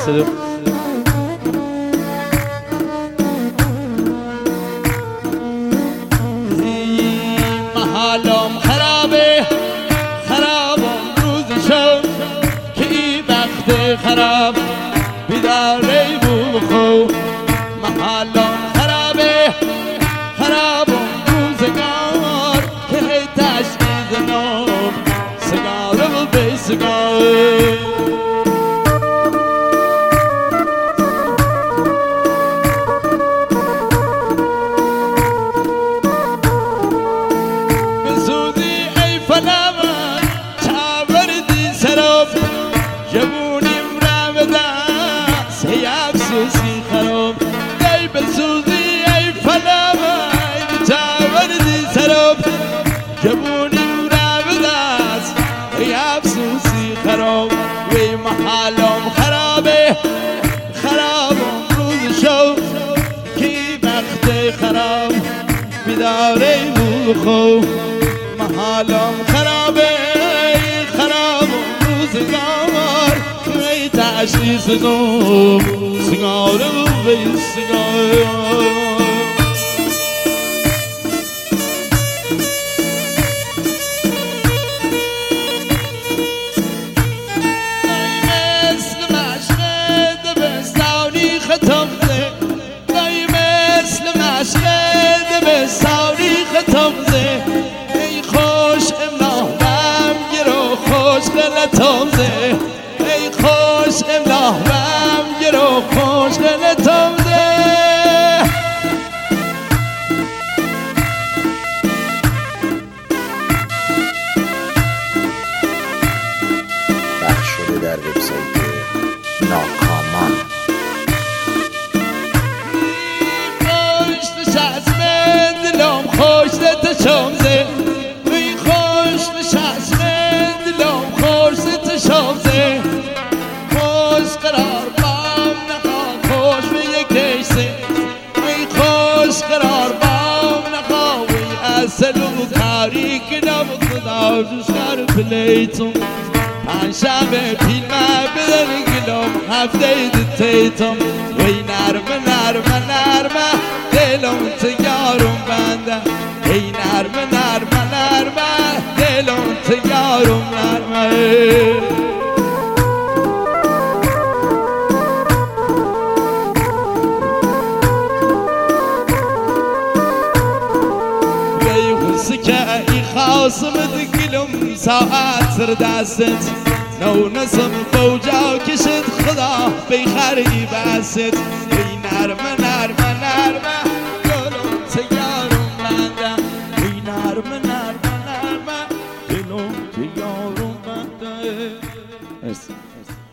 صدا محالم خرابه خرابم روز شب که این وقت خراب بیداره بخو محالم خرابه خرابم روزگار که هی تشکیز نام سگاره و بی سگاره جوونیم را به دست ای افسوسی خراب ای بسوزی ای فلمای چاوردی سراب جوونیم را به دست ای افسوسی خراب وی محالم خرابه خرابم روز شو کی وقت خراب بیداره بخو محالم خرابه سگار ای تشخیص نو سگار و بی سگار مثل مشق دبستانی ختم زه دای مثل مشق دبستانی ختم زه ای خوش امناهم گرو خوش غلطم زه ای خوش امناهم گرو خوش غلطم زه پخش شده در وبسایت ناکامان. خوش نشست من دلم خوش نتشم زه ای خوش نشست من دلم خوش نتشم زه خوش قرار بام نخواه خوش به یک دیسه ای خوش قرار بام نخواه وی اصل و تاریک نم خدا جوشکار پلیتم پنجشنبه پیلمه بدن گلم هفته دیتم وی نرمه نرمه نرمه دلم تیارم بنده ای نرمه نرمه نرمه دلم تیارم نرمه که ای خواستم دگلم ساعت سر دستت نو نسم فوجا کشت خدا بیخری بست ای نرمه نرمه نرمه دلم تیارم بنده ای نرمه نرمه نرمه دلم تیارم بنده